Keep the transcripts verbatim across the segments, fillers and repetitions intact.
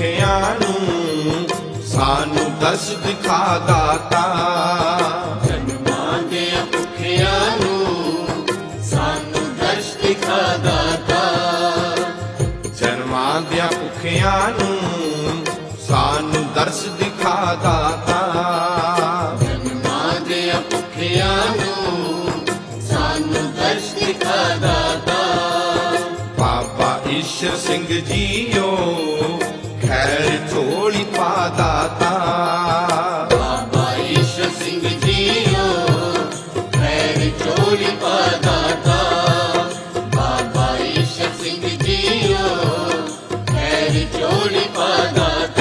ਭੁੱਖਿਆਂ ਨੂੰ ਸਾਨੂੰ ਦਰਸ ਦਿਖਾ ਦਾਤਾ। ਜਨਮਾਂ ਦੇ ਭੁੱਖਿਆਂ ਨੂੰ ਸਾਨੂੰ ਦਰਸ ਦਿਖਾ ਦਾਤਾ। ਜਨਮਾਂ ਦੇ ਭੁੱਖਿਆਂ ਨੂੰ ਸਾਨੂੰ ਦਰਸ ਦਿਖਾ ਦਾਤਾ। ਜਨਮਾਂ ਦੇ ਭੁੱਖਿਆਂ ਨੂੰ ਸਾਨੂੰ ਦਰਸ ਦਿਖਾ ਦਾਤਾ। ਬਾਬਾ ਈਸ਼ਰ ਸਿੰਘ ਜੀਓ ਖੈਰ ਝੋਲੀ ਪਾ ਦਾਤਾ। ਬਾਬਾ ਈਸ਼ਰ ਸਿੰਘ ਜੀਓ ਖੈਰ ਝੋਲੀ ਪਾ ਦਾਤਾ। ਬਾਬਾ ਈਸ਼ਰ ਸਿੰਘ ਜੀਓ ਖੈਰ ਝੋਲੀ ਪਾ ਦਾਤਾ।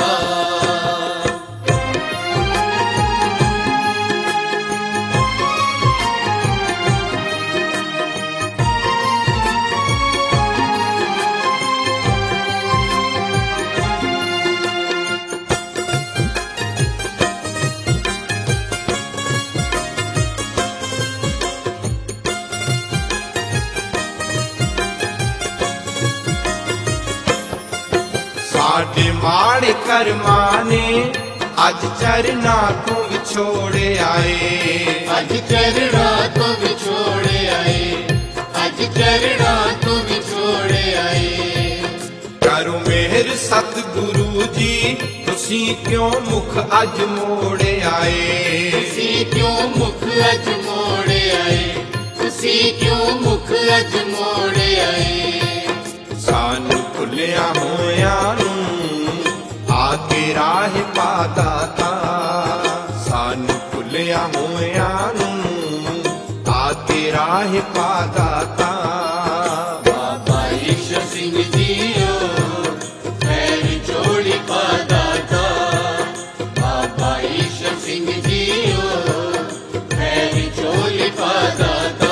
ਸਾਡੇ ਮਾੜੇ ਕਰਮਾਂ ਨੇ ਅੱਜ ਚਰਨਾਂ ਤੋਂ ਵਿਛੋੜੇ ਆਏ। ਅੱਜ ਚਰਨਾਂ ਤੋਂ ਵਿਛੋੜੇ ਆਏ। ਅੱਜ ਚਰਨਾਂ ਤੋਂ ਵਿਛੋੜੇ ਆਏ। ਕਰੋ ਮਿਹਰ ਸਤਿਗੁਰੂ ਜੀ ਤੁਸੀਂ ਕਿਉਂ ਮੁਖ ਅੱਜ ਮੋੜੇ ਆਏ। ਤੁਸੀਂ ਕਿਉਂ ਮੁਖ ਅੱਜ ਮੋੜੇ ਆਏ। ਤੁਸੀਂ ਕਿਉਂ ਮੁਖ ਅੱਜ ਮੋੜੇ ਆਏ। ਸਾਨੂੰ ਭੁੱਲਿਆ ਹੋਇਆਂ ਨੂੰ ਆ ਕੇ ਰਾਹ ਪਾ ਦਾਤਾ। ਸਾਨੂੰ ਭੁੱਲਿਆ ਹੋਇਆਂ ਨੂੰ ਆ ਕੇ ਰਾਹ ਪਾ ਦਾਤਾ। ਬਾਬਾ ਈਸ਼ਰ ਸਿੰਘ ਜੀਓ ਖੈਰ ਝੋਲੀ ਪਾ ਦਾਤਾ। ਬਾਬਾ ਈਸ਼ਰ ਸਿੰਘ ਜੀਓ ਖੈਰ ਝੋਲੀ ਪਾ ਦਾਤਾ।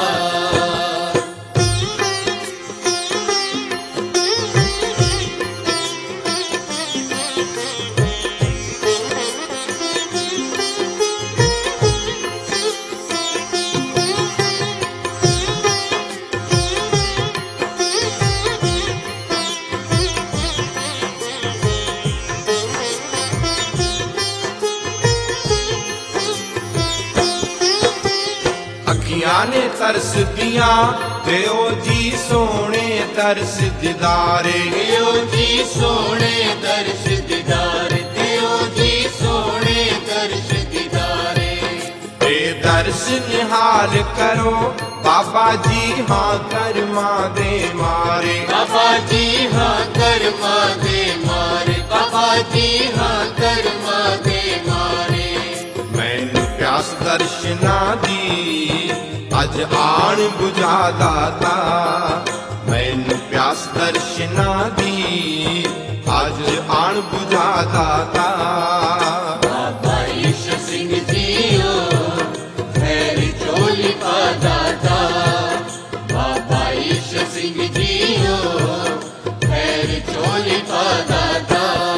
ਅੱਖੀਆਂ ਨੇ ਤਰਸਦੀਆਂ ਦਿਓ ਜੀ ਸੋਹਣੇ ਦਰਸ ਦਿਦਾਰੇ। ਦਿਓ ਜੀ ਸੋਹਣੇ ਦਰਸ ਦਿਦਾਰੇ। ਦਿਓ ਜੀ ਸੋਹਣੇ ਦਰਸ ਦਿਦਾਰੇ। ਇਹ ਦਰਸ ਨਿਹਾਲ ਕਰੋ ਬਾਬਾ ਜੀ ਹਾਂ ਕਰਮਾਂ ਦੇ ਮਾਰੇ। ਬਾਬਾ ਜੀ ਹਾਂ ਕਰਮਾਂ ਦੇ ਮਾਰੇ। ਬਾਬਾ ਜੀ ਹਾਂ ਕਰਮਾਂ ਦੇ ਮਾਰੇ। ਮੈਨੂੰ ਪਿਆਸ ਦਰਸ਼ਨਾਂ ਦੀ ਅੱਜ ਆਣ ਬੁਝਾ ਦਾਤਾ। ਮੈਨੂੰ ਪਿਆਸ ਦਰਸ਼ਨਾਂ ਦੀ ਅੱਜ ਆਣ ਬੁਝਾ ਦਾਤਾ। ਬਾਬਾ ਈਸ਼ਰ ਸਿੰਘ ਜੀਓ ਖੈਰ ਝੋਲੀ ਪਾ ਦਾਤਾ। ਬਾਬਾ ਈਸ਼ਰ ਸਿੰਘ ਜੀਓ ਖੈਰ ਝੋਲੀ ਪਾ ਦਾਤਾ।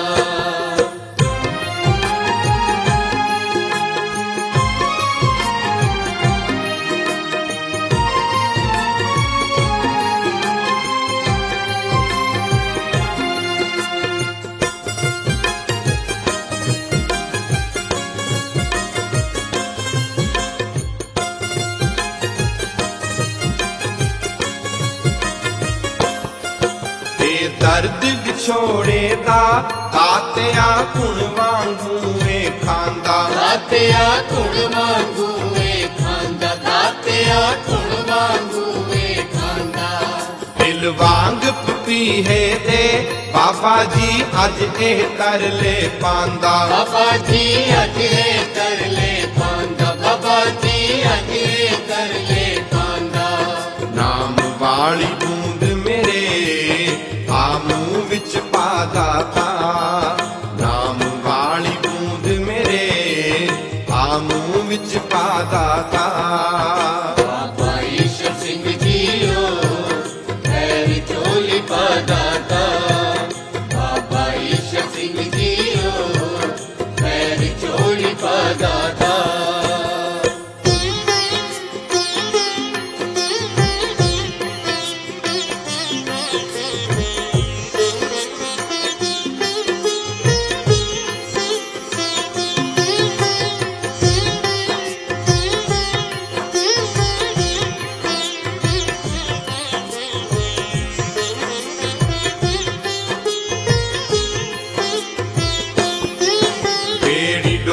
ਦਰਦ ਵਿਛੋੜੇ ਦਾ ਦਾਤਿਆ ਧੁਨ ਵਾਂਗੂ ਵੇਖਾਂਦਾ। ਦਾਤਿਆ ਧੁਨ ਵਾਂਗੂ ਵੇਖਾਂਦਾ। ਦਾਤਿਆ ਧੁਨ ਵਾਂਗੂ ਵੇਖਾਂਦਾ। ਦਿਲ ਵਾਂਗ ਪਪੀਹੇ ਦੇ ਬਾਬਾ ਜੀ ਅੱਜ ਇਹ ਤਰਲੇ ਪਾਂਦਾ। ਬਾਬਾ ਜੀ ਅੱਜ ਇਹ ਤਰਲੇ ਪਾਂਦਾ। ਬਾਬਾ ਜੀ ਅੱਜ ਇਹ ਤਰਲੇ ਪਾਂਦਾ। ਨਾਮ ਵਾਲੀ ਬੂੰਦ ਮੇਰੇ ਆ ਮੂੰਹ ਵਿੱਚ ਪਾ ਦਾਤਾ। ਨਾਮ ਵਾਲੀ ਬੂੰਦ ਮੇਰੇ ਆ ਮੂੰਹ ਵਿੱਚ ਪਾ ਦਾਤਾ। ਬਾਬਾ ਈਸ਼ਰ ਸਿੰਘ ਜੀਓ ਖੈਰ ਝੋਲੀ ਪਾ ਦਾਤਾ। ਬਾਬਾ ਈਸ਼ਰ ਸਿੰਘ ਜੀਓ ਖੈਰ ਝੋਲੀ ਪਾ ਦਾਤਾ।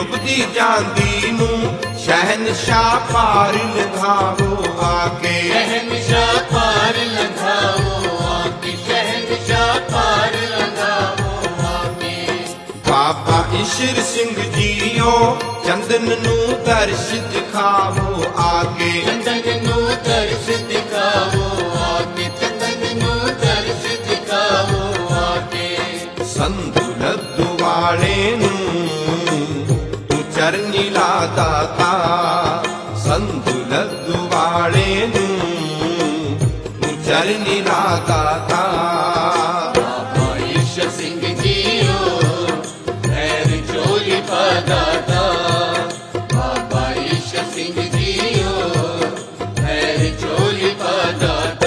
ਡੁੱਬਦੀ ਜਾਂਦੀ ਨੂੰ ਸ਼ਹਿਨशाह ਪਾਰ ਲੰਘਾਵੋ ਆਕੇ। शहनशाह पार लंघाओ आके, शहनशाह पार लंघाओ आके। ਬਾਬਾ ਈਸ਼ਰ ਸਿੰਘ ਜੀਓ ਚੰਦਨ ਨੂੰ ਦਰਸ਼ ਦਿਖਾਵੋ ਆਕੇ। चंदन नू दर्श दिखाओ आके, चंदन नू दर्श दिखाओ आके। ਸੰਧੂ ਲੱਦੂ ਵਾਲੇ ਨੂੰ ਤੂੰ ਚਰਨੀ ਲਾ ਦਾਤਾ। ਸੰਧੂ ਲੱਦੂ ਵਾਲੇ ਨੂੰ ਤੂੰ ਚਰਨੀ ਲਾ ਦਾਤਾ। बाबा ईश्वर सिंह जीओ खैर चोली पा दाता। बाबा ईश्वर सिंह जीओ खैर चोली पा दाता।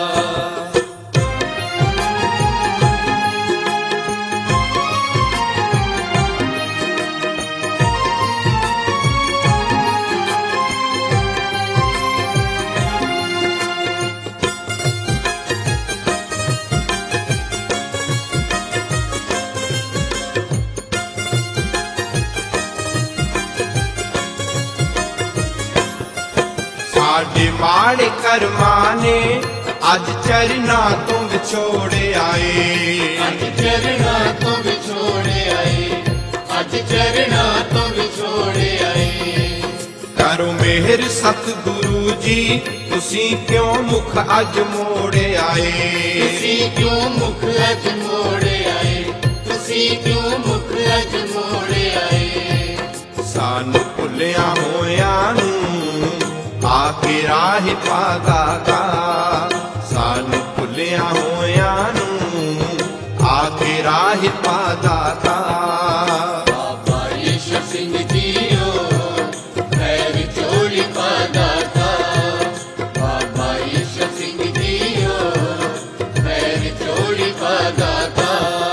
ਸਾਡੇ ਮਾੜੇ ਕਰਮਾਂ ਨੇ ਅੱਜ ਚਰਨਾਂ ਤੋਂ ਵਿਛੋੜੇ ਆਏ। अज चरना तो बिछोड़े आए, अज चरना तो बिछोड़े आए। ਕਰੋ ਮਿਹਰ ਸਤਿਗੁਰੂ ਜੀ ਤੁਸੀਂ ਕਿਉਂ ਮੁਖ ਅੱਜ ਮੋੜੇ ਆਏ। तुसी क्यों मुख अज मोड़े आए, तुसी क्यों मुख अज मोड़े आए। ਸਾਨੂੰ ਭੁੱਲਿਆ ਹੋਇਆਂ ਨੂੰ ਆ ਕੇ ਰਾਹ ਪਾ ਦਾਤਾ। ਸਾਨੂੰ ਭੁੱਲਿਆ ਹੋਇਆਂ ਨੂੰ ਆ ਕੇ ਰਾਹ ਪਾ ਦਾਤਾ। बाबा ईश्वर सिंह जीओ खैर चोली पा दाता। बाबा ईश्वर सिंह जीओ खैर चोली पा दाता।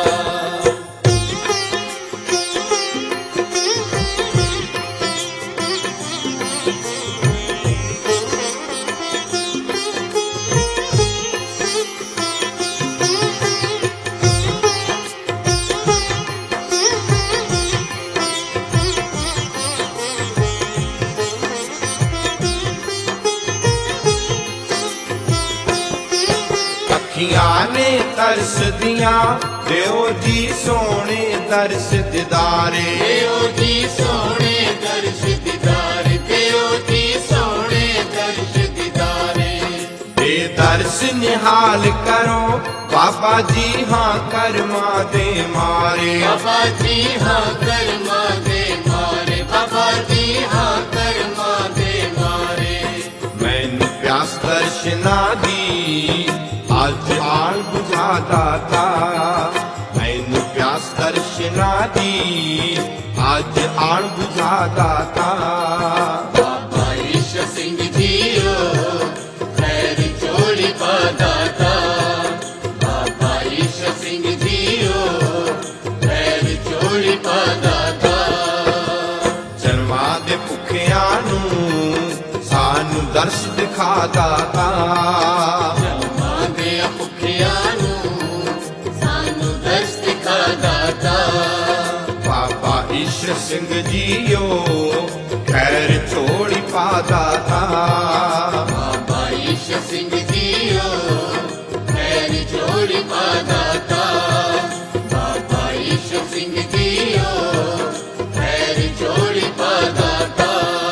ਅੱਖੀਆਂ ਨੇ ਤਰਸਦੀਆਂ ਦਿਓ ਜੀ ਸੋਹਣੇ ਦਰਸ ਦਿਦਾਰੇ। देओ जी सोने दर्श दीदार, देओ जी सोने दर्श दीदारे। ਬੇਦਰਸ ਨਿਹਾਲ ਕਰੋ ਬਾਬਾ ਜੀ ਹਾਂ ਕਰਮਾਂ ਦੇ ਮਾਰੇ। बाबा जी हाँ कर्मा दे मारे, बाबा जी हाँ कर्मा दे मारे। ਮੈਨੂੰ ਪਿਆਸ ਦਰਸ਼ਨਾਂ ਦੀ ਅੱਜ ਆਣ ਬੁਝਾ ਦਾਤਾ। ਮੈਨੂੰ ਪਿਆਸ ਦਰਸ਼ਨਾਂ ਦੀ ਅੱਜ ਆਣ ਬੁਝਾ ਦਾਤਾ। बाबा ईश्वर सिंह जीओ खैर चोली पा दाता। बाबा ईश्वर सिंह जीओ खैर चोली पा दाता। ਜਨਮਾਂ ਦੇ ਭੁੱਖਿਆਂ ਨੂੰ ਸਾਨੂੰ ਦਰਸ਼ ਦਿਖਾ ਦਾਤਾ। ਜਨਮਾਂ ਦੇ ਭੁੱਖਿਆਂ ਨੂੰ ਸਾਨੂੰ ਦਰਸ ਦਿਖਾ ਦਾਤਾ। ਬਾਬਾ ਈਸ਼ਰ ਸਿੰਘ ਜੀਓ ਖੈਰ ਝੋਲੀ ਪਾ ਦਾਤਾ। ਬਾਬਾ ਈਸ਼ਰ ਸਿੰਘ ਜੀਓ ਖੈਰ ਝੋਲੀ ਪਾ ਦਾਤਾ। ਬਾਬਾ ਈਸ਼ਰ ਸਿੰਘ ਜੀਓ ਖੈਰ ਝੋਲੀ ਪਾ ਦਾਤਾ।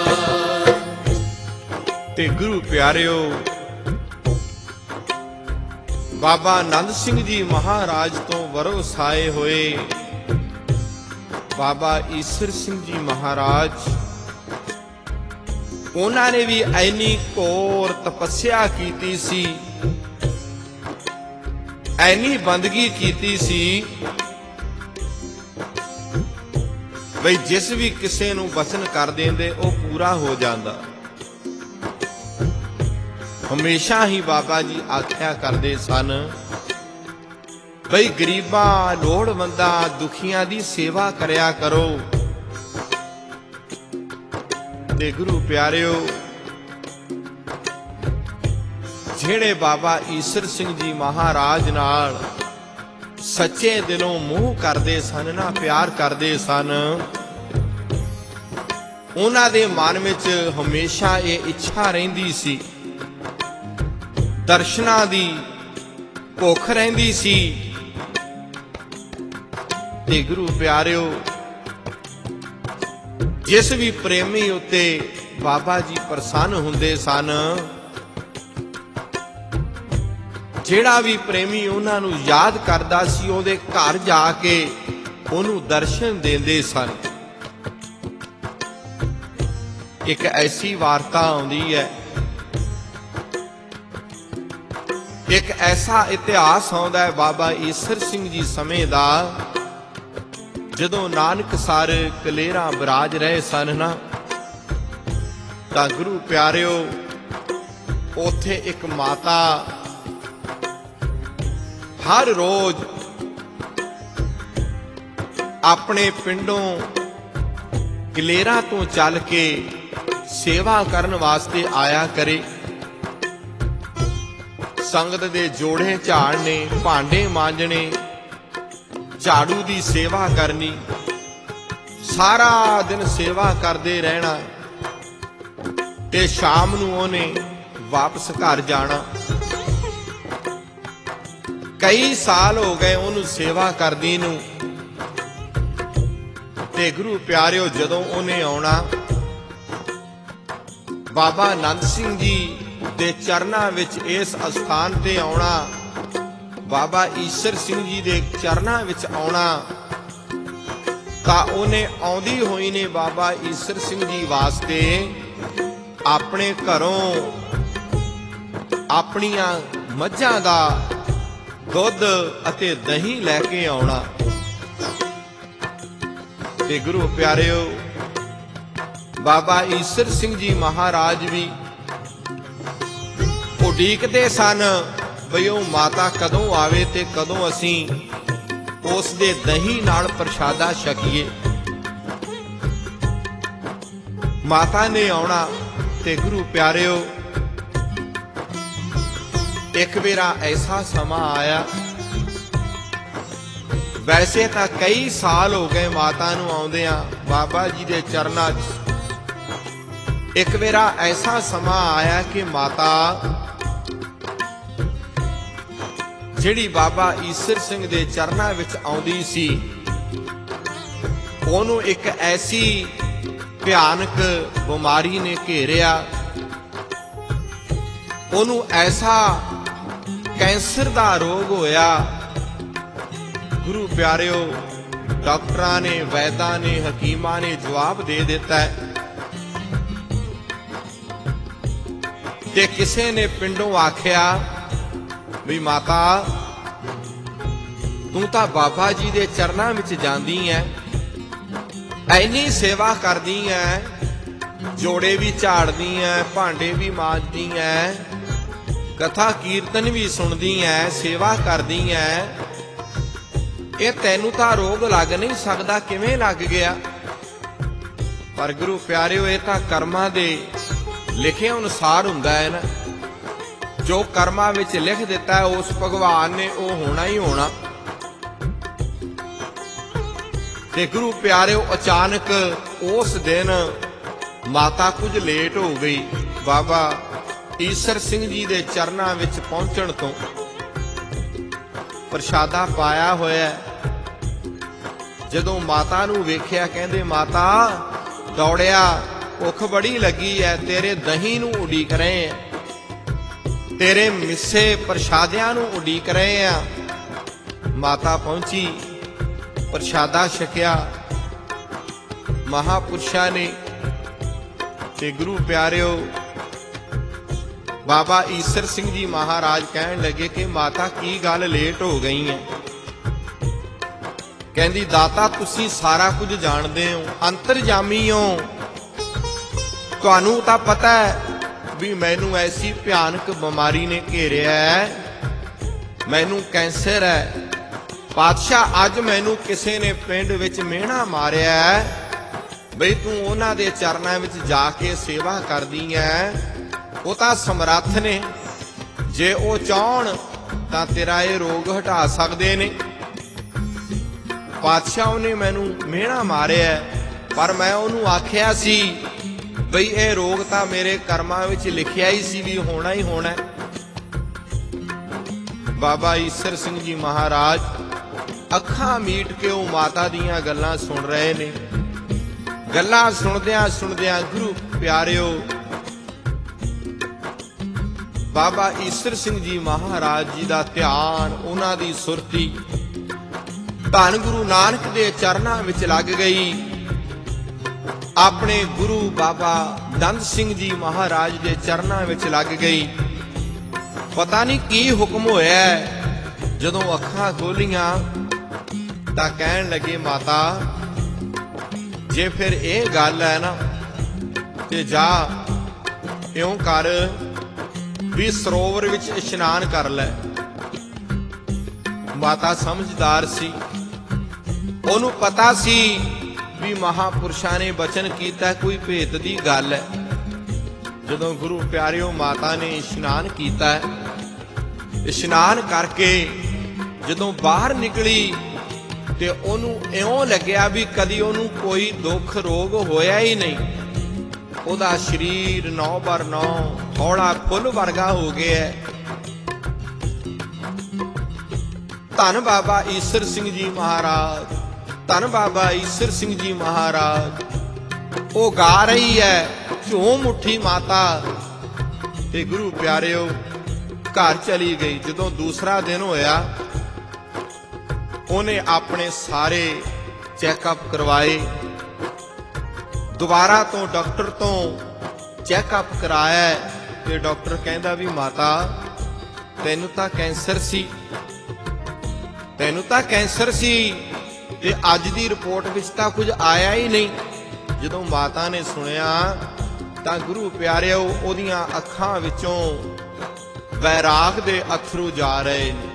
ਤੇ ਗੁਰੂ ਪਿਆਰਿਓ ਬਾਬਾ ਆਨੰਦ ਸਿੰਘ ਜੀ ਮਹਾਰਾਜ ਤੋਂ ਵਰੋਸਾਏ ਹੋਏ ਬਾਬਾ ਈਸ਼ਰ ਸਿੰਘ ਜੀ ਮਹਾਰਾਜ, ਉਹਨਾਂ ਨੇ ਵੀ ਐਨੀ ਘੋਰ ਤਪੱਸਿਆ ਕੀਤੀ ਸੀ, ਐਨੀ ਬੰਦਗੀ ਕੀਤੀ ਸੀ ਬਈ ਜਿਸ ਵੀ ਕਿਸੇ ਨੂੰ ਵਚਨ ਕਰ ਦਿੰਦੇ ਉਹ ਪੂਰਾ ਹੋ ਜਾਂਦਾ। ਹਮੇਸ਼ਾ ਹੀ ਬਾਬਾ ਜੀ ਆਖਿਆ ਕਰਦੇ ਸਨ ਬਈ ਗਰੀਬਾਂ, ਲੋੜਵੰਦਾਂ, ਦੁਖੀਆਂ ਦੀ ਸੇਵਾ ਕਰਿਆ ਕਰੋ। ਤੇ ਗੁਰੂ ਪਿਆਰਿਓ, ਜਿਹੜੇ ਬਾਬਾ ਈਸ਼ਰ ਸਿੰਘ ਜੀ ਮਹਾਰਾਜ ਨਾਲ ਸੱਚੇ ਦਿਲੋਂ ਮੋਹ ਕਰਦੇ ਸਨ ਨਾ, ਪਿਆਰ ਕਰਦੇ ਸਨ, ਉਹਨਾਂ ਦੇ ਮਨ ਵਿੱਚ ਹਮੇਸ਼ਾ ਇਹ ਇੱਛਾ ਰਹਿੰਦੀ ਸੀ, ਦਰਸ਼ਨਾਂ ਦੀ ਭੁੱਖ ਰਹਿੰਦੀ ਸੀ। ਤੇ ਗੁਰੂ ਪਿਆਰਿਓ, ਜਿਸ ਵੀ ਪ੍ਰੇਮੀ ਉੱਤੇ ਬਾਬਾ ਜੀ ਪ੍ਰਸੰਨ ਹੁੰਦੇ ਸਨ, ਜਿਹੜਾ ਵੀ ਪ੍ਰੇਮੀ ਉਹਨਾਂ ਨੂੰ ਯਾਦ ਕਰਦਾ ਸੀ, ਉਹਦੇ ਘਰ ਜਾ ਕੇ ਉਹਨੂੰ ਦਰਸ਼ਨ ਦਿੰਦੇ ਸਨ। ਇੱਕ ਐਸੀ ਵਾਰਤਾ ਆਉਂਦੀ ਹੈ, ਇੱਕ ਐਸਾ ਇਤਿਹਾਸ ਆਉਂਦਾ ਹੈ ਬਾਬਾ ਈਸਰ ਸਿੰਘ ਜੀ ਸਮੇਂ ਦਾ, ਜਦੋਂ ਨਾਨਕਸਰ ਕਲੇਰਾਂ ਬਰਾਜ ਰਹੇ ਸਨ ਨਾ, ਤਾਂ ਗੁਰੂ ਪਿਆਰਿਓ ਉੱਥੇ ਇੱਕ ਮਾਤਾ ਹਰ ਰੋਜ਼ ਆਪਣੇ ਪਿੰਡੋਂ ਕਲੇਰਾਂ ਤੋਂ ਚੱਲ ਕੇ ਸੇਵਾ ਕਰਨ ਵਾਸਤੇ ਆਇਆ ਕਰੇ। ਸੰਗਤ ਦੇ ਜੋੜੇ ਝਾੜਨੇ, ਭਾਂਡੇ ਮਾਂਜਣੇ, ਝਾੜੂ ਦੀ ਸੇਵਾ ਕਰਨੀ, ਸਾਰਾ ਦਿਨ ਸੇਵਾ ਕਰਦੇ ਰਹਿਣਾ ਤੇ ਸ਼ਾਮ ਨੂੰ ਉਹਨੇ ਵਾਪਸ ਘਰ ਜਾਣਾ। ਕਈ ਸਾਲ ਹੋ ਗਏ ਉਹਨੂੰ ਸੇਵਾ ਕਰਦੀ ਨੂੰ। ਤੇ ਗੁਰੂ ਪਿਆਰਿਓ, ਜਦੋਂ ਉਹਨੇ ਆਉਣਾ, ਬਾਬਾ ਆਨੰਦ ਸਿੰਘ ਜੀ ਦੇ ਚਰਨਾਂ ਵਿੱਚ, ਇਸ ਅਸਥਾਨ ਤੇ ਆਉਣਾ, ਬਾਬਾ ਈਸਰ ਸਿੰਘ ਜੀ ਦੇ ਚਰਨਾਂ ਵਿੱਚ ਆਉਣਾ, ਤਾਂ ਉਹਨੇ ਆਉਂਦੀ ਹੋਈ ਨੇ ਬਾਬਾ ਈਸਰ ਸਿੰਘ ਜੀ ਵਾਸਤੇ ਆਪਣੇ ਘਰੋਂ ਆਪਣੀਆਂ ਮੱਝਾਂ ਦਾ ਦੁੱਧ ਅਤੇ ਦਹੀਂ ਲੈ ਕੇ ਆਉਣਾ। ਤੇ ਗੁਰੂ ਪਿਆਰਿਓ, ਬਾਬਾ ਈਸਰ ਸਿੰਘ ਜੀ ਮਹਾਰਾਜ ਵੀ ਉਡੀਕਦੇ ਸਨ ਬਈ ਉਹ ਮਾਤਾ ਕਦੋਂ ਆਵੇ ਤੇ ਕਦੋਂ ਅਸੀਂ ਉਸ ਦੇ ਦਹੀਂ ਨਾਲ ਪ੍ਰਸ਼ਾਦਾ ਛਕੀਏ। ਮਾਤਾ ਨੇ ਆਉਣਾ ਤੇ ਗੁਰੂ ਪਿਆਰਿਓ, ਇੱਕ ਵੇਰਾ ਐਸਾ ਸਮਾਂ ਆਇਆ, ਵੈਸੇ ਤਾਂ ਕਈ ਸਾਲ ਹੋ ਗਏ ਮਾਤਾ ਨੂੰ ਆਉਂਦਿਆਂ ਬਾਬਾ ਜੀ ਦੇ ਚਰਨਾਂ 'ਚ। ਇੱਕ ਵੇਰਾ ਐਸਾ ਸਮਾਂ ਆਇਆ ਕਿ ਮਾਤਾ, ਜਿਹੜੀ ਬਾਬਾ ਈਸਰ ਸਿੰਘ ਦੇ ਚਰਨਾਂ ਵਿੱਚ ਆਉਂਦੀ ਸੀ, ਉਹਨੂੰ ਇੱਕ ਐਸੀ ਭਿਆਨਕ ਬਿਮਾਰੀ ਨੇ ਘੇਰਿਆ, ਉਹਨੂੰ ਐਸਾ ਕੈਂਸਰ ਦਾ ਰੋਗ ਹੋਇਆ। ਗੁਰੂ ਪਿਆਰਿਓ, ਡਾਕਟਰਾਂ ਨੇ, ਵੈਦਾਂ ਨੇ, ਹਕੀਮਾਂ ਨੇ ਜਵਾਬ ਦੇ ਦਿੱਤਾ ਤੇ ਕਿਸੇ ਨੇ ਪਿੰਡੋਂ ਆਖਿਆ ਵੀ ਮਾਤਾ, ਤੂੰ ਤਾਂ ਬਾਬਾ ਜੀ ਦੇ ਚਰਨਾਂ ਵਿੱਚ ਜਾਂਦੀ ਐ, ਐਨੀ ਸੇਵਾ ਕਰਦੀ ਐ, ਜੋੜੇ ਵੀ ਝਾੜਦੀ ਐ, ਭਾਂਡੇ ਵੀ ਮਾਂਜਦੀ ਐ, ਕਥਾ ਕੀਰਤਨ ਵੀ ਸੁਣਦੀ ਐ, ਸੇਵਾ ਕਰਦੀ ਐ, ਇਹ ਤੈਨੂੰ ਤਾਂ ਰੋਗ ਲੱਗ ਨਹੀਂ ਸਕਦਾ, ਕਿਵੇਂ ਲੱਗ ਗਿਆ? ਪਰ ਗੁਰੂ ਪਿਆਰਿਓ, ਇਹ ਤਾਂ ਕਰਮਾਂ ਦੇ ਲਿਖੇ ਅਨੁਸਾਰ ਹੁੰਦਾ ਹੈ ਨਾ। ਜੋ ਕਰਮਾਂ ਵਿੱਚ ਲਿਖ ਦਿੱਤਾ ਉਸ ਭਗਵਾਨ ਨੇ, ਉਹ ਹੋਣਾ ਹੀ ਹੋਣਾ। ਤੇ ਗੁਰੂ ਪਿਆਰਿਓ, ਅਚਾਨਕ ਉਸ ਦਿਨ ਮਾਤਾ ਕੁਝ ਲੇਟ ਹੋ ਗਈ ਬਾਬਾ ਈਸਰ ਸਿੰਘ ਜੀ ਦੇ ਚਰਨਾਂ ਵਿੱਚ ਪਹੁੰਚਣ ਤੋਂ। ਪ੍ਰਸ਼ਾਦਾ ਪਾਇਆ ਹੋਇਆ, ਜਦੋਂ ਮਾਤਾ ਨੂੰ ਵੇਖਿਆ, ਕਹਿੰਦੇ ਮਾਤਾ ਦੌੜਿਆ, ਭੁੱਖ ਬੜੀ ਲੱਗੀ ਐ, ਤੇਰੇ ਦਹੀਂ ਨੂੰ ਉਡੀਕ ਰਹੇ ਐ, ਤੇਰੇ ਮਿੱਸੇ ਪ੍ਰਸ਼ਾਦਿਆਂ ਨੂੰ ਉਡੀਕ ਰਹੇ ਆ। ਮਾਤਾ ਪਹੁੰਚੀ, ਪ੍ਰਸ਼ਾਦਾ ਛਕਿਆ ਮਹਾਪੁਰਸ਼ਾਂ ਨੇ। ਤੇ ਗੁਰੂ ਪਿਆਰਿਓ, ਬਾਬਾ ਈਸਰ ਸਿੰਘ ਜੀ ਮਹਾਰਾਜ ਕਹਿਣ ਲੱਗੇ ਕਿ ਮਾਤਾ ਕੀ ਗੱਲ ਲੇਟ ਹੋ ਗਈ ਹੈ? ਕਹਿੰਦੀ ਦਾਤਾ, ਤੁਸੀਂ ਸਾਰਾ ਕੁਝ ਜਾਣਦੇ ਹੋ, ਅੰਤਰਜਾਮੀ ਹੋ, ਤੁਹਾਨੂੰ ਤਾਂ ਪਤਾ ਹੈ ਵੀ ਮੈਨੂੰ ਐਸੀ ਭਿਆਨਕ ਬਿਮਾਰੀ ਨੇ ਘੇਰਿਆ ਹੈ, ਮੈਨੂੰ ਕੈਂਸਰ ਹੈ। ਪਾਤਸ਼ਾਹ, ਅੱਜ ਮੈਨੂੰ ਕਿਸੇ ਨੇ ਪਿੰਡ ਵਿੱਚ ਮਿਹਣਾ ਮਾਰਿਆ ਹੈ ਬਈ ਤੂੰ ਉਹਨਾਂ ਦੇ ਚਰਨਾਂ ਵਿੱਚ ਜਾ ਕੇ ਸੇਵਾ ਕਰਦੀ ਹੈ, ਉਹ ਤਾਂ ਸਮਰੱਥ ਨੇ, ਜੇ ਉਹ ਚਾਹਣ ਤਾਂ ਤੇਰਾ ਇਹ ਰੋਗ ਹਟਾ ਸਕਦੇ ਨੇ। ਪਾਤਸ਼ਾਹ ਨੇ ਮੈਨੂੰ ਮਿਹਣਾ ਮਾਰਿਆ, ਪਰ ਮੈਂ ਉਹਨੂੰ ਆਖਿਆ ਸੀ ਬਈ ਇਹ ਰੋਗ ਤਾਂ ਮੇਰੇ ਕਰਮਾਂ ਵਿੱਚ ਲਿਖਿਆ ਹੀ ਸੀ ਵੀ ਹੋਣਾ ਹੀ ਹੋਣਾ। ਬਾਬਾ ਈਸਰ ਸਿੰਘ ਜੀ ਮਹਾਰਾਜ ਅੱਖਾਂ ਮੀਟ ਕੇ ਉਹ ਮਾਤਾ ਦੀਆਂ ਗੱਲਾਂ ਸੁਣ ਰਹੇ ਨੇ। ਗੱਲਾਂ ਸੁਣਦਿਆਂ ਸੁਣਦਿਆਂ ਗੁਰੂ ਪਿਆਰਿਓ, ਬਾਬਾ ਈਸਰ ਸਿੰਘ ਜੀ ਮਹਾਰਾਜ ਜੀ ਦਾ ਧਿਆਨ, ਉਹਨਾਂ ਦੀ ਸੁਰਤੀ ਧੰਨ ਗੁਰੂ ਨਾਨਕ ਦੇ ਚਰਨਾਂ ਵਿੱਚ ਲੱਗ ਗਈ। ਆਪਣੇ ਗੁਰੂ ਬਾਬਾ ਦੰਦ ਸਿੰਘ ਜੀ ਮਹਾਰਾਜ ਦੇ ਚਰਨਾਂ ਵਿੱਚ ਲੱਗ ਗਈ। ਪਤਾ ਨਹੀਂ ਕੀ ਹੁਕਮ ਹੋਇਆ, ਜਦੋਂ ਅੱਖਾਂ ਖੋਲੀਆਂ ਤਾਂ ਕਹਿਣ ਲੱਗੇ ਮਾਤਾ ਜੇ ਫਿਰ ਇਹ ਗੱਲ ਹੈ ਨਾ ਤੇ ਜਾ ਇਉਂ ਕਰ ਵੀ ਸਰੋਵਰ ਵਿੱਚ ਇਸ਼ਨਾਨ ਕਰ ਲੈ। ਮਾਤਾ ਸਮਝਦਾਰ ਸੀ, ਉਹਨੂੰ ਪਤਾ ਸੀ ਵੀ ਮਹਾਪੁਰਸ਼ਾਂ ਨੇ ਬਚਨ ਕੀਤਾ ਕੋਈ ਭੇਤ ਦੀ ਗੱਲ ਹੈ। ਜਦੋਂ ਗੁਰੂ ਪਿਆਰਿਓ ਮਾਤਾ ਨੇ ਇਸ਼ਨਾਨ ਕੀਤਾ, ਇਸ਼ਨਾਨ ਕਰਕੇ ਜਦੋਂ ਬਾਹਰ ਨਿਕਲੀ ਤੇ ਉਹਨੂੰ ਇਉਂ ਲੱਗਿਆ ਵੀ ਕਦੀ ਉਹਨੂੰ ਕੋਈ ਦੁੱਖ ਰੋਗ ਹੋਇਆ ਹੀ ਨਹੀਂ। ਉਹਦਾ ਸਰੀਰ ਨੌ ਬਰ ਨੌ ਹੌਲਾ ਫੁੱਲ ਵਰਗਾ ਹੋ ਗਿਆ। ਧੰਨ ਬਾਬਾ ਈਸਰ ਸਿੰਘ ਜੀ ਮਹਾਰਾਜ, ਧੰਨ ਬਾਬਾ ਈਸਰ ਸਿੰਘ ਜੀ ਮਹਾਰਾਜ। ਉਹ ਗਾ ਰਹੀ ਹੈ ਝੂਮ ਉੱਠੀ ਮਾਤਾ ਤੇ ਗੁਰੂ ਪਿਆਰਿਓ ਘਰ ਚਲੀ ਗਈ। ਜਦੋਂ ਦੂਸਰਾ ਦਿਨ ਹੋਇਆ, ਉਹਨੇ ਆਪਣੇ ਸਾਰੇ ਚੈੱਕਅਪ ਕਰਵਾਏ। ਦੁਬਾਰਾ ਤੋਂ ਡਾਕਟਰ ਤੋਂ ਚੈੱਕਅਪ ਕਰਾਇਆ ਤੇ ਡਾਕਟਰ ਕਹਿੰਦਾ ਵੀ ਮਾਤਾ ਤੈਨੂੰ ਤਾਂ ਕੈਂਸਰ ਸੀ, ਤੈਨੂੰ ਤਾਂ ਕੈਂਸਰ ਸੀ ਤੇ ਅੱਜ ਦੀ ਰਿਪੋਰਟ ਵਿੱਚ ਤਾਂ ਕੁਝ ਆਇਆ ਹੀ ਨਹੀਂ। ਜਦੋਂ ਮਾਤਾ ਨੇ ਸੁਣਿਆ ਤਾਂ ਗੁਰੂ ਪਿਆਰਿਓ ਉਹਦੀਆਂ ਅੱਖਾਂ ਵਿੱਚੋਂ ਵੈਰਾਗ ਦੇ ਅਥਰੂ ਜਾ ਰਹੇ ਨੇ।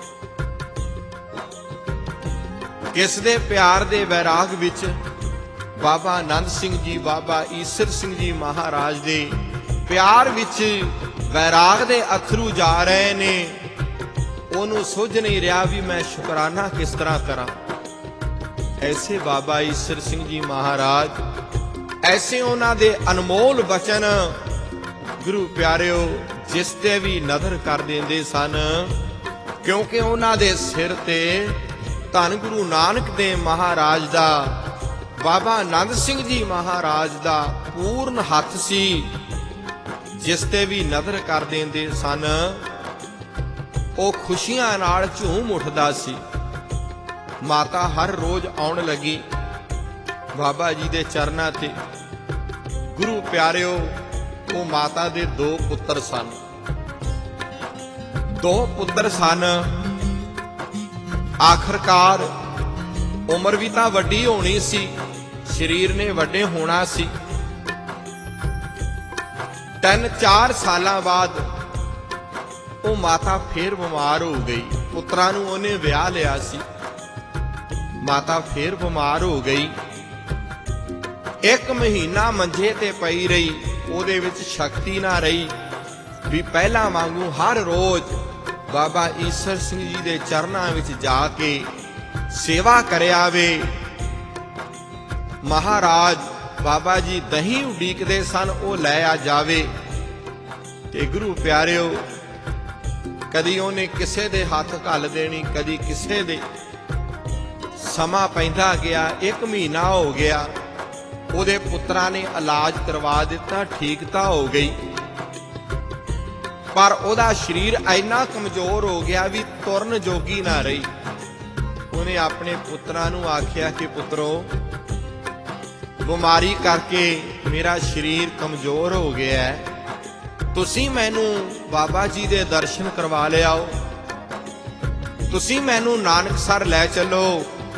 ਕਿਸ ਦੇ ਪਿਆਰ ਦੇ ਵੈਰਾਗ ਵਿੱਚ? ਬਾਬਾ ਆਨੰਦ ਸਿੰਘ ਜੀ, ਬਾਬਾ ਈਸਰ ਸਿੰਘ ਜੀ ਮਹਾਰਾਜ ਦੇ ਪਿਆਰ ਵਿੱਚ ਵੈਰਾਗ ਦੇ ਅਥਰੂ ਜਾ ਰਹੇ ਨੇ। ਉਹਨੂੰ ਸੁੱਝ ਨਹੀਂ ਰਿਹਾ ਵੀ ਮੈਂ ਸ਼ੁਕਰਾਨਾ ਕਿਸ ਤਰ੍ਹਾਂ ਕਰਾਂ। ਐਸੇ ਬਾਬਾ ਈਸਰ ਸਿੰਘ ਜੀ ਮਹਾਰਾਜ, ਐਸੇ ਉਹਨਾਂ ਦੇ ਅਨਮੋਲ ਬਚਨ ਗੁਰੂ ਪਿਆਰਿਓ ਜਿਸ ਤੇ ਵੀ ਨਜ਼ਰ ਕਰ ਦਿੰਦੇ ਸਨ, ਕਿਉਂਕਿ ਉਹਨਾਂ ਦੇ ਸਿਰ ਤੇ ਧੰਨ ਗੁਰੂ ਨਾਨਕ ਦੇਵ ਮਹਾਰਾਜ ਦਾ, ਬਾਬਾ ਆਨੰਦ ਸਿੰਘ ਜੀ ਮਹਾਰਾਜ ਦਾ ਪੂਰਨ ਹੱਥ ਸੀ। ਜਿਸ ਤੇ ਵੀ ਨਜ਼ਰ ਕਰ ਦਿੰਦੇ ਸਨ ਉਹ ਖੁਸ਼ੀਆਂ ਨਾਲ ਝੂਮ ਉੱਠਦਾ ਸੀ। ਮਾਤਾ ਹਰ ਰੋਜ਼ ਆਉਣ ਲੱਗੀ ਬਾਬਾ ਜੀ ਦੇ ਚਰਨਾਂ ਤੇ। ਗੁਰੂ ਪਿਆਰਿਓ, ਉਹ ਮਾਤਾ ਦੇ ਦੋ ਪੁੱਤਰ ਸਨ, ਦੋ ਪੁੱਤਰ ਸਨ। ਆਖਰਕਾਰ ਉਮਰ ਵੀ ਤਾਂ ਵੱਡੀ ਹੋਣੀ ਸੀ, ਸਰੀਰ ਨੇ ਵੱਡੇ ਹੋਣਾ ਸੀ। ਤਿੰਨ ਚਾਰ ਸਾਲਾਂ ਬਾਅਦ ਉਹ ਮਾਤਾ ਫੇਰ ਬਿਮਾਰ ਹੋ ਗਈ। ਪੁੱਤਰਾਂ ਨੂੰ ਉਹਨੇ ਵਿਆਹ ਲਿਆ ਸੀ, ਮਾਤਾ ਫੇਰ ਬਿਮਾਰ ਹੋ ਗਈ। ਇੱਕ ਮਹੀਨਾ ਮੰਜੇ ਤੇ ਪਈ ਰਹੀ, ਉਹਦੇ ਵਿੱਚ ਸ਼ਕਤੀ ਨਾ ਰਹੀ ਵੀ ਪਹਿਲਾਂ ਵਾਂਗੂ ਹਰ ਰੋਜ਼ ਬਾਬਾ ਈਸਰ ਸਿੰਘ ਜੀ ਦੇ ਚਰਨਾਂ ਵਿੱਚ ਜਾ ਕੇ ਸੇਵਾ ਕਰਿਆਵੇ। ਮਹਾਰਾਜ ਬਾਬਾ ਜੀ ਦਹੀਂ ਉਡੀਕਦੇ ਸਨ, ਉਹ ਲੈ ਆ ਜਾਵੇ। ਤੇ ਗੁਰੂ ਪਿਆਰਿਓ, ਕਦੀ ਉਹਨੇ ਕਿਸੇ ਦੇ ਹੱਥ ਘੱਲ ਦੇਣੀ, ਕਦੀ ਕਿਸੇ ਦੇ। ਸਮਾਂ ਪੈਂਦਾ ਗਿਆ, ਇੱਕ ਮਹੀਨਾ ਹੋ ਗਿਆ। ਉਹਦੇ ਪੁੱਤਰਾਂ ਨੇ ਇਲਾਜ ਕਰਵਾ ਦਿੱਤਾ, ਠੀਕ ਤਾਂ ਹੋ ਗਈ, ਪਰ ਉਹਦਾ ਸਰੀਰ ਇੰਨਾ ਕਮਜ਼ੋਰ ਹੋ ਗਿਆ ਵੀ ਤੁਰਨ ਜੋਗੀ ਨਾ ਰਹੀ। ਉਹਨੇ ਆਪਣੇ ਪੁੱਤਰਾਂ ਨੂੰ ਆਖਿਆ ਕਿ ਪੁੱਤਰੋ, ਬਿਮਾਰੀ ਕਰਕੇ ਮੇਰਾ ਸਰੀਰ ਕਮਜ਼ੋਰ ਹੋ ਗਿਆ ਹੈ, ਤੁਸੀਂ ਮੈਨੂੰ ਬਾਬਾ ਜੀ ਦੇ ਦਰਸ਼ਨ ਕਰਵਾ ਲਿਆਓ, ਤੁਸੀਂ ਮੈਨੂੰ ਨਾਨਕਸਰ ਲੈ ਚੱਲੋ।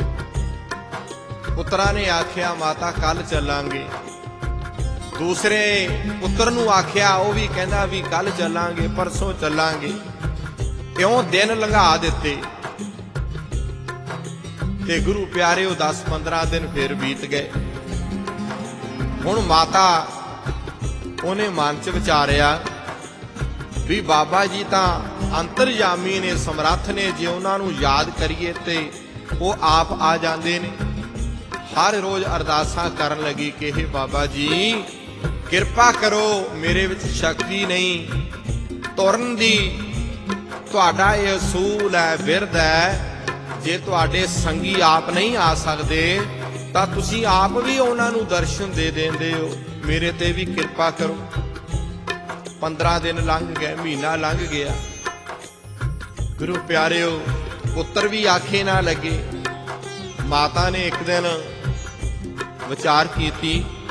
ਪੁੱਤਰਾਂ ਨੇ ਆਖਿਆ ਮਾਤਾ ਕੱਲ ਚੱਲਾਂਗੇ। ਦੂਸਰੇ ਪੁੱਤਰ ਨੂੰ ਆਖਿਆ, ਉਹ ਵੀ ਕਹਿੰਦਾ ਵੀ ਕੱਲ ਚੱਲਾਂਗੇ, ਪਰਸੋਂ ਚੱਲਾਂਗੇ। ਇਉਂ ਦਿਨ ਲੰਘਾ ਦਿੱਤੇ ਤੇ ਗੁਰੂ ਪਿਆਰਿਓ ਦਸ ਪੰਦਰਾਂ ਦਿਨ ਫਿਰ ਬੀਤ ਗਏ। ਹੁਣ ਮਾਤਾ ਉਹਨੇ ਮਨ ਚ ਵਿਚਾਰਿਆ ਵੀ ਬਾਬਾ ਜੀ ਤਾਂ ਅੰਤਰਜਾਮੀ ਨੇ, ਸਮਰੱਥ ਨੇ, ਜੇ ਉਹਨਾਂ ਨੂੰ ਯਾਦ ਕਰੀਏ ਤੇ ਉਹ ਆਪ ਆ ਜਾਂਦੇ ਨੇ। हर रोज अरदासां करन लगी कि हे बाबा जी किरपा करो, मेरे विच शक्ति नहीं तुरन दी, तुहाडा ये असूल है, बिरद है, जे तुहाडे संगी आप नहीं आ सकते तां तुसीं आप भी उन्हां नूं दर्शन दे देंदे हो, मेरे ते भी किरपा करो। पंद्रह दिन लंघ गए, महीना लंघ गया। गुरु प्यारिओ पुत्र भी आखे ना लगे। माता ने एक दिन विचार कीती,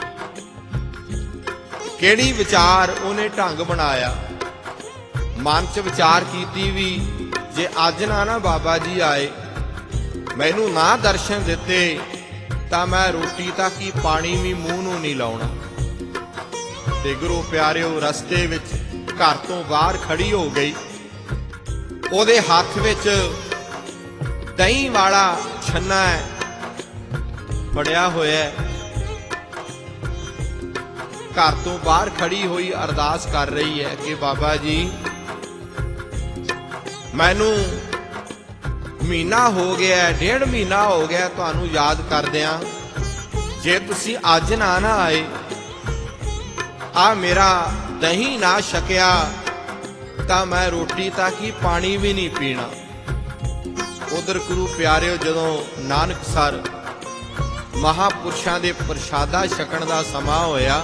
केड़ी विचार उन्हें ढंग बनाया। मन च विचार कीती भी जे अज ना ना बाबा जी आए, मैनू ना दर्शन दिते तां मैं रोटी तक ही पानी भी मूँह नूं नहीं लाउणा। ते गुरु प्यारिओ रस्ते विच घर तो बाहर खड़ी हो गई। ओदे हाथ विच दही वाला छन्ना फड़िया होया। घर तो बाहर खड़ी हुई अरदास कर रही है कि बाबा जी मैनू महीना हो गया, डेढ़ महीना हो गया तुहानू याद करदियां, जे तुसी अज ना ना आए, आ मेरा दही ना छकिया तां मैं रोटी तक ही पानी भी नहीं पीना। उधर गुरु प्यारिओ जदों नानकसर महापुरुषां दे प्रसादा छकण दा समा होया,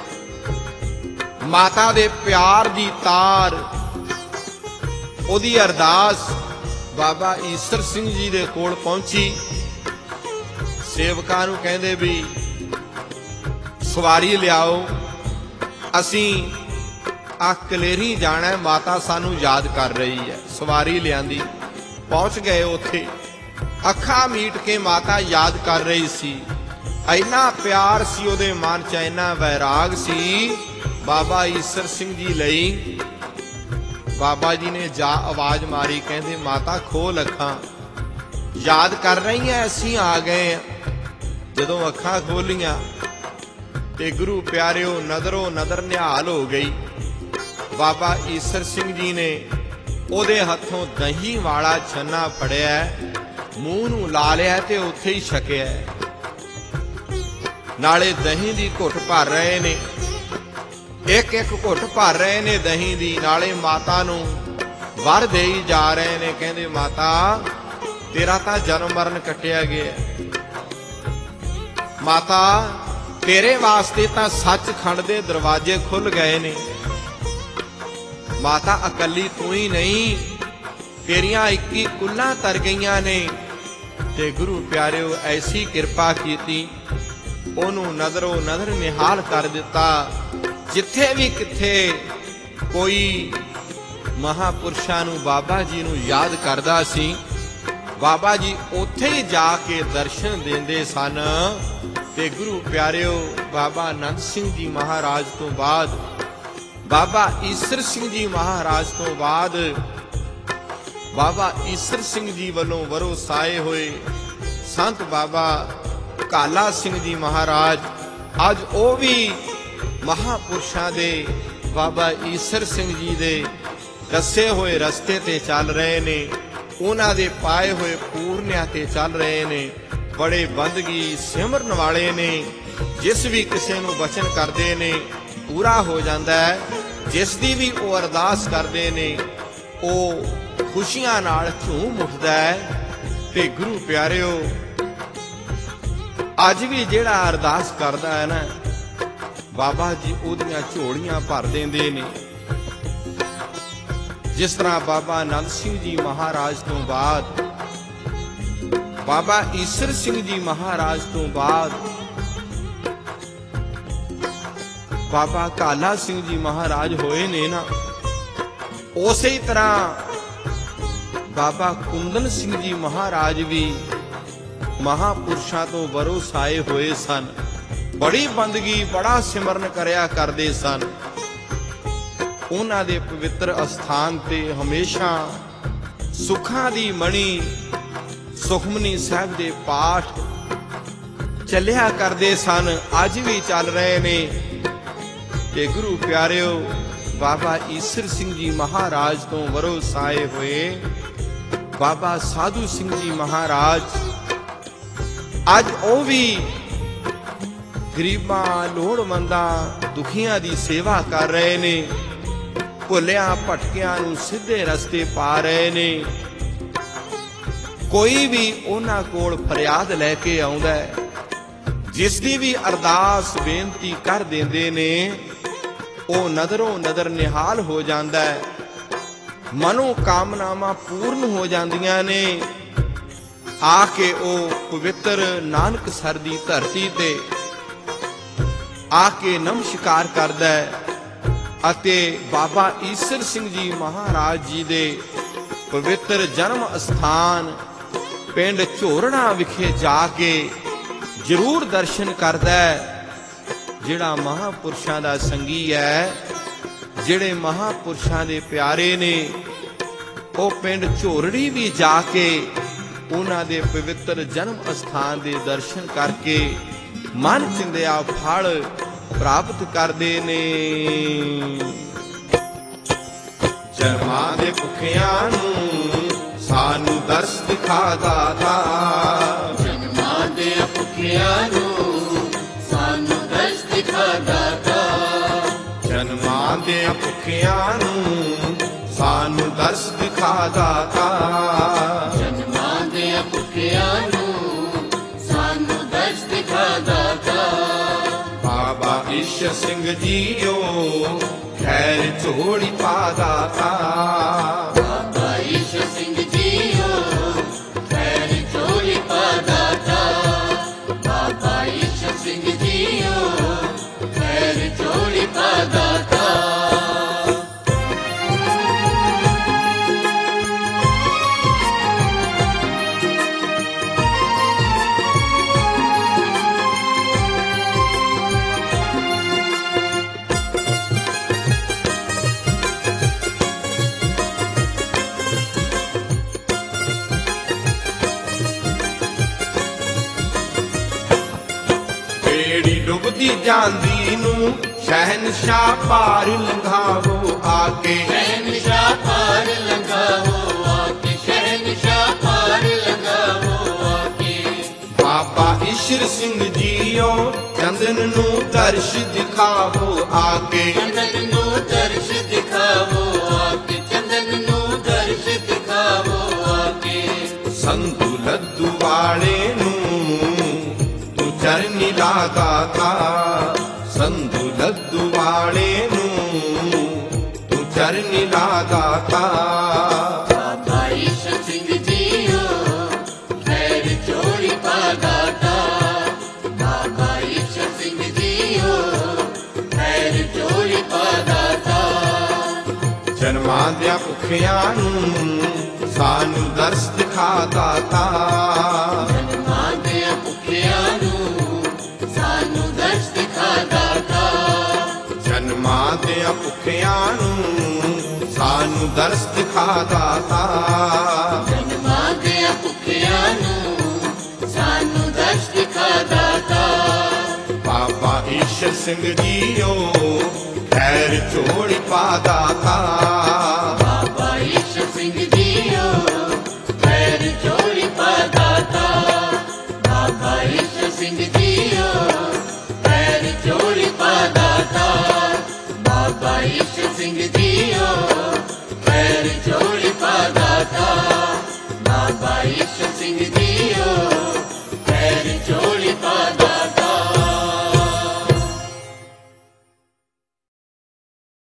माता दे प्यार दी तार ओदी अरदास बाबा ईसर सिंह जी दे कोल पहुंची। सेवकां नूं कहंदे भी सवारी लियाओ, असीं आ कलेरी जाना है, माता सानू याद कर रही है। सवारी लियांदी, पहुंच गए उत्थे। अखा मीट के माता याद कर रही सी। इन्ना प्यार सी उहदे मन च, इन्ना वैराग सी। बाबा ईसर सिंह जी लई बाबा जी ने जा आवाज मारी, कहते माता खोल अखा, याद कर रही है, असीं आ गए हैं। जदों अखा खोलियां ते गुरु प्यारिओ नदरों नदर निहाल हो गई। बाबा ईसर सिंह जी ने ओदे हथों दही वाला छन्ना फड़िया, मूँह नूं ला लिया ते उत्थे ही छकिया। नाले दही दी घुट भर रहे ने, एक एक घुट भर रहे ने दही दी, नाले माता नूं वर दे जा रहे ने। कहंदे माता तेरा तां जन्म मरण कटिया गया, माता तेरे वास्ते तां सचखंड दे दरवाजे खुल गए ने। माता अकली तू ही नहीं, तेरियां इक्की कुल्लां तर गईयां ने। ते गुरु प्यारिओ ऐसी किरपा कीती, ओनू नदरों नदर निहाल कर दिता। जिथे भी किथे कोई महापुरुषां नूं बाबा जी नूं याद करदा सी, बाबा जी उत्थे ही जाके दर्शन देंदे सन। ते गुरु प्यारिओ बाबा नंद सिंह जी महाराज तो बाद, बाबा ईसर सिंह जी महाराज तो बाद, बाबा ईसर सिंह जी वालों वरोसाए हुए संत बाबा काला सिंह जी महाराज अज वो भी महापुरुषां दे बाबा ईसर सिंह जी दे दसे हुए रस्ते ते चल रहे ने, उन्हां दे पाए हुए पूर्णिया ते चल रहे ने। बड़े बंदगी सिमरन वाले ने, जिस भी किसी नूं वचन करते ने पूरा हो जाता है। जिस दी भी वो अरदास करते ने वो खुशियां नाल झूम उठदा है। ते गुरु प्यारिओ अज भी जिहड़ा अरदास करदा है ना, बाबा जी ओदियां झोलियां भर देंदे ने। जिस तरह बाबा नंद सिंह जी महाराज तो बाद, बाबा ईसर सिंह जी महाराज तो बाद, बाबा काला सिंह जी महाराज होए ने ना, उस ही तरह बाबा कुंदन सिंह जी महाराज भी महापुरुषां तो वरोसाए हुए सन। बड़ी बंदगी बड़ा सिमरन करया करदे सन। उन्हां दे पवित्र अस्थान ते हमेशा सुखां दी मणी सुखमनी साहिब दे पाठ चलिया करदे सन, अज भी चल रहे ने। ते गुरु प्यारिओ बाबा ईसर सिंह जी महाराज तो वरोसाए हुए बाबा साधु सिंह जी महाराज ਅੱਜ ਉਹ ਵੀ ਗਰੀਬਾਂ ਲੋੜਵੰਦਾਂ ਦੁਖੀਆਂ ਦੀ ਸੇਵਾ ਕਰ ਰਹੇ ਨੇ, ਭੁੱਲਿਆਂ ਭਟਕਿਆਂ ਨੂੰ ਸਿੱਧੇ ਰਸਤੇ ਪਾ ਰਹੇ ਨੇ। ਕੋਈ ਵੀ ਉਹਨਾਂ ਕੋਲ ਫਰਿਆਦ ਲੈ ਕੇ ਆਉਂਦਾ ਹੈ, ਜਿਸ ਦੀ ਵੀ ਅਰਦਾਸ ਬੇਨਤੀ ਕਰ ਦਿੰਦੇ ਨੇ, ਉਹ ਨਜ਼ਰੋਂ ਨਜ਼ਰ ਨਿਹਾਲ ਹੋ ਜਾਂਦਾ ਹੈ, ਮਨੋ ਕਾਮਨਾਵਾਂ ਪੂਰਨ ਹੋ ਜਾਂਦੀਆਂ ਨੇ। ਆ ਕੇ ਉਹ ਪਵਿੱਤਰ ਨਾਨਕਸਰ ਦੀ ਧਰਤੀ ਤੇ ਆ ਕੇ ਨਮਸਕਾਰ ਕਰਦਾ ਹੈ ਅਤੇ ਬਾਬਾ ਈਸਰ ਸਿੰਘ ਜੀ ਮਹਾਰਾਜ ਜੀ ਦੇ ਪਵਿੱਤਰ ਜਨਮ ਅਸਥਾਨ ਪਿੰਡ ਝੋਰਣਾ ਵਿਖੇ ਜਾ ਕੇ ਜ਼ਰੂਰ ਦਰਸ਼ਨ ਕਰਦਾ ਹੈ। ਜਿਹੜਾ ਮਹਾਂਪੁਰਸ਼ਾਂ ਦਾ ਸੰਗੀ ਹੈ, ਜਿਹੜੇ ਮਹਾਂਪੁਰਸ਼ਾਂ ਦੇ ਪਿਆਰੇ ਨੇ, ਉਹ ਪਿੰਡ ਝੋਰੜੀ ਵੀ ਜਾ ਕੇ ਉਹਨਾਂ ਦੇ ਪਵਿੱਤਰ ਜਨਮ ਅਸਥਾਨ ਦੇ ਦਰਸ਼ਨ ਕਰਕੇ ਮਨ ਚਿੰਦਿਆ ਫਲ ਪ੍ਰਾਪਤ ਕਰਦੇ ਨੇ। ਜਨਮਾਂ ਦੇ ਭੁੱਖਿਆਂ ਨੂੰ ਸਾਨੂੰ ਦਰਸ ਦਿਖਾ ਦਾਤਾ, ਜਨਮਾਂ ਦੇ ਭੁੱਖਿਆਂ ਨੂੰ ਸਾਨੂੰ ਦਰਸ ਦਿਖਾ ਦਾਤਾ, ਜਨਮਾਂ ਦੇ ਭੁੱਖਿਆਂ ਨੂੰ ਸਾਨੂੰ ਦਰਸ ਦਿਖਾ ਦਾਤਾ, ਜਨਮਾਂ ਦੇ ਭੁੱਖਿਆਂ ਨੂੰ ਸਾਨੂੰ ਦਰਸ ਦਿਖਾ ਦਾਤਾ। ਬਾਬਾ ਈਸ਼ਰ ਸਿੰਘ ਜੀਓ ਖੈਰ ਝੋਲੀ ਪਾ ਦਾਤਾ, ਬਾਬਾ ਈਸ਼ਰ ਸਿੰਘ ਜੀਓ ਖੈਰ ਝੋਲੀ ਪਾ ਦਾਤਾ, ਬਾਬਾ ਈਸ਼ਰ ਸਿੰਘ ਜੀਓ ਖੈਰ ਝੋਲੀ ਪਾ ਦਾਤਾ। ਬੇੜੀ ਡੁੱਬਦੀ ਜਾਂਦੀ ਨੂੰ ਸ਼ਹਿਨਸ਼ਾਹ ਪਾਰ ਲੰਘਾਵੋ ਆ ਕੇ, ਸ਼ਹਿਨਸ਼ਾਹ ਪਾਰ ਲੰਘਾਵੋ ਆ ਕੇ, ਸ਼ਹਿਨਸ਼ਾਹ ਪਾਰ ਲੰਘਾਵੋ ਆ ਕੇ। ਬਾਬਾ ਈਸ਼ਰ ਸਿੰਘ ਜੀਓ ਚੰਦਨ ਨੂੰ ਦਰਸ਼ ਦਿਖਾਵੋ ਆ ਕੇ, ਚੰਦਨ ਨੂੰ ਦਰਸ਼ ਦਿਖਾਵੋ ਆ ਕੇ, ਚੰਦਨ ਨੂੰ ਦਰਸ਼ ਦਿਖਾਵੋ ਆ ਕੇ। ਸੰਧੂ ਲੱਦੂ ਵਾਲੇ ਨੂੰ ਤੂੰ ਚਰਨੀ ਲਾ ਦਾਤਾ, ਸੰਧੂ ਲੱਦੂ ਵਾਲੇ ਨੂੰ ਤੂੰ ਚਰਨੀ ਲਾ ਦਾਤਾ। ਬਾਬਾ ਈਸ਼ਰ ਸਿੰਘ ਜੀਓ ਖੈਰ ਝੋਲੀ ਪਾ ਦਾਤਾ, ਬਾਬਾ ਈਸ਼ਰ ਸਿੰਘ ਜੀਓ ਖੈਰ ਝੋਲੀ ਪਾ ਦਾਤਾ। ਜਨਮਾਂ ਦਿਆਂ ਭੁੱਖਿਆਂ ਨੂੰ ਸਾਨੂੰ ਦਰਸ ਦਿਖਾ ਦਾਤਾ, ਜਨਮਾਂ ਦੇ ਭੁੱਖਿਆਂ ਨੂੰ ਸਾਨੂੰ ਦਰਸ ਦਿਖਾ ਦਾਤਾ, ਜਨਮਾਂ ਦਿਆਂ ਭੁੱਖਿਆਂ ਨੂੰ ਸਾਨੂੰ ਦਰਸ ਦਿਖਾ ਦਾਤਾ। ਜਨਮਾਂ ਦੇ ਭੁੱਖਿਆਂ ਨੂੰ ਸਾਨੂੰ ਦਰਸ ਦਿਖਾ ਦਾਤਾ। ਬਾਬਾ ਈਸ਼ਰ ਸਿੰਘ ਜੀਓ ਖੈਰ ਝੋਲੀ ਪਾ ਦਾਤਾ, ਬਾਬਾ ਈਸ਼ਰ ਸਿੰਘ ਜੀਓ ਖੈਰ ਝੋਲੀ ਪਾ ਦਾਤਾ, ਬਾਬਾ ਈਸ਼ਰ ਸਿੰਘ